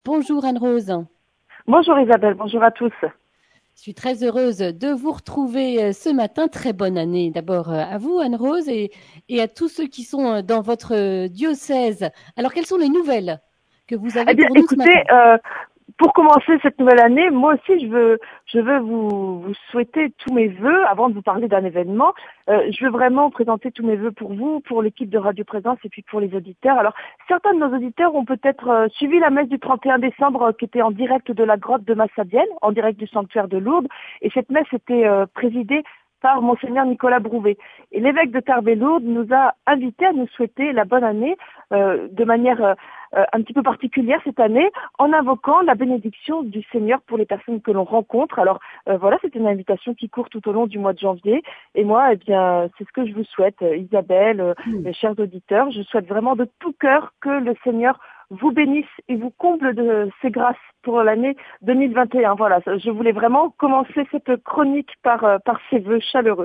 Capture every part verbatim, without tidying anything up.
Bonjour Anne-Rose. Bonjour Isabelle, bonjour à tous. Je suis très heureuse de vous retrouver euh, ce matin. Très bonne année d'abord euh, à vous Anne-Rose et, et à tous ceux qui sont euh, dans votre euh, diocèse. Alors quelles sont les nouvelles que vous Eh avez bien, pour nous ce écoutez, matin? euh, pour commencer cette nouvelle année, moi aussi, je veux, je veux vous, vous souhaiter tous mes vœux. Avant de vous parler d'un événement, euh, je veux vraiment présenter tous mes vœux pour vous, pour l'équipe de Radio Présence et puis pour les auditeurs. Alors, certains de nos auditeurs ont peut-être euh, suivi la messe du trente et un décembre euh, qui était en direct de la grotte de Massabielle, en direct du sanctuaire de Lourdes. Et cette messe était euh, présidée par Monseigneur Nicolas Brouvet. Et l'évêque de Tarbes-Lourdes nous a invités à nous souhaiter la bonne année euh, de manière euh, euh, un petit peu particulière cette année, en invoquant la bénédiction du Seigneur pour les personnes que l'on rencontre. Alors euh, voilà, c'est une invitation qui court tout au long du mois de janvier. Et moi, eh bien, c'est ce que je vous souhaite, euh, Isabelle, euh, Hmm. mes chers auditeurs. Je souhaite vraiment de tout cœur que le Seigneur vous bénisse et vous comble de ses grâces pour l'année deux mille vingt et un. Voilà, je voulais vraiment commencer cette chronique par, euh, par ces vœux chaleureux.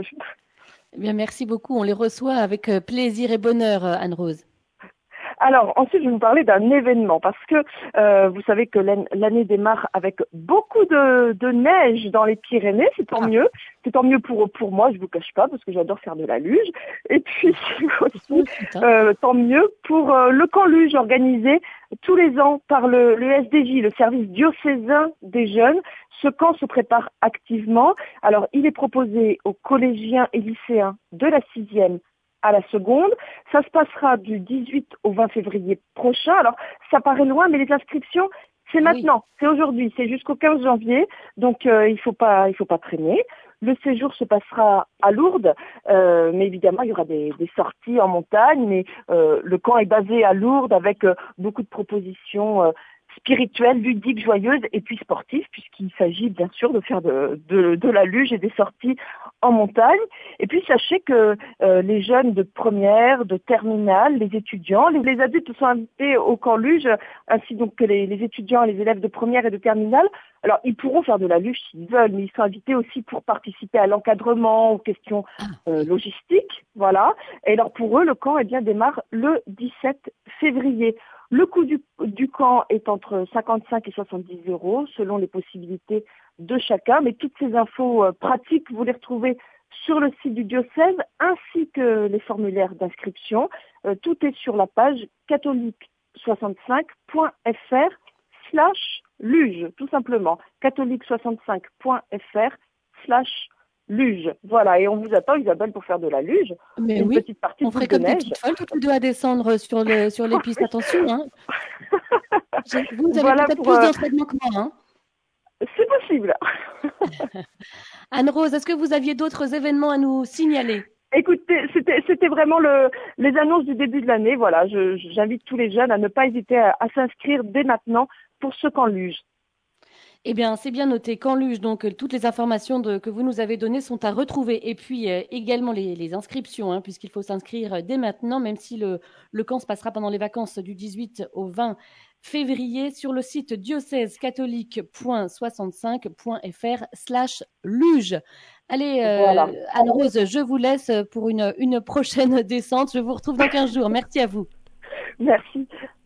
Eh bien, merci beaucoup. On les reçoit avec euh, plaisir et bonheur, euh, Anne-Rose. Alors ensuite, je vais vous parler d'un événement parce que euh, vous savez que l'an- l'année démarre avec beaucoup de, de neige dans les Pyrénées, c'est tant Ah, mieux. C'est tant mieux pour pour moi, je vous cache pas, parce que j'adore faire de la luge. Et puis c'est sur aussi, le site, hein. euh, tant mieux pour euh, le camp luge organisé tous les ans par le, le S D J, le service diocésain des jeunes. Ce camp se prépare activement. Alors, il est proposé aux collégiens et lycéens de la sixième à la seconde. Ça se passera du dix-huit au vingt février prochain. Alors, ça paraît loin, mais les inscriptions, c'est Ah oui. maintenant, c'est aujourd'hui, c'est jusqu'au quinze janvier. Donc, euh, il faut pas, il faut pas traîner. Le séjour se passera à Lourdes, euh, mais évidemment, il y aura des, des sorties en montagne. Mais euh, le camp est basé à Lourdes avec euh, beaucoup de propositions euh, spirituelles, ludiques, joyeuses et puis sportives, puisqu'il s'agit bien sûr de faire de, de, de la luge et des sorties en montagne. Et puis, sachez que euh, les jeunes de première, de terminale, les étudiants, les, les adultes sont invités au camp luge, ainsi donc que les, les étudiants et les élèves de première et de terminale. Alors, ils pourront faire de la luge s'ils veulent, mais ils sont invités aussi pour participer à l'encadrement, aux questions Ah euh, oui. logistiques, voilà. Et alors, pour eux, le camp eh bien, démarre le dix-sept février. Le coût du, du camp est entre cinquante-cinq et soixante-dix euros, selon les possibilités de chacun, mais toutes ces infos euh, pratiques, vous les retrouvez sur le site du diocèse ainsi que les formulaires d'inscription. Euh, tout est sur la page catholique soixante-cinq point f r slash luge, tout simplement. catholique soixante-cinq point f r slash luge. Voilà, et on vous attend, Isabelle, pour faire de la luge. Mais Une oui, petite partie on de ferait boule de comme des neige. petites folles toutes les deux à descendre sur le sur les pistes. Attention, hein. J'ai- Vous avez Voilà peut-être pour... plus euh, d'entraînement que moi, hein. c'est possible. Anne-Rose, est-ce que vous aviez d'autres événements à nous signaler? Écoutez, c'était c'était vraiment le, les annonces du début de l'année. Voilà, je- je- j'invite tous les jeunes à ne pas hésiter à, à s'inscrire dès maintenant pour ce camp luge. Eh bien, c'est bien noté. Quand luge, donc euh, toutes les informations de- que vous nous avez données sont à retrouver. Et puis euh, également les, les inscriptions, hein, puisqu'il faut s'inscrire euh, dès maintenant, même si le, le camp se passera pendant les vacances du dix-huit au vingt février sur le site diocèse catholique point soixante-cinq point f r slash luge. Allez, Voilà. euh, Anne-Rose, je vous laisse pour une, une prochaine descente. Je vous retrouve dans quinze jours. Merci à vous. Merci.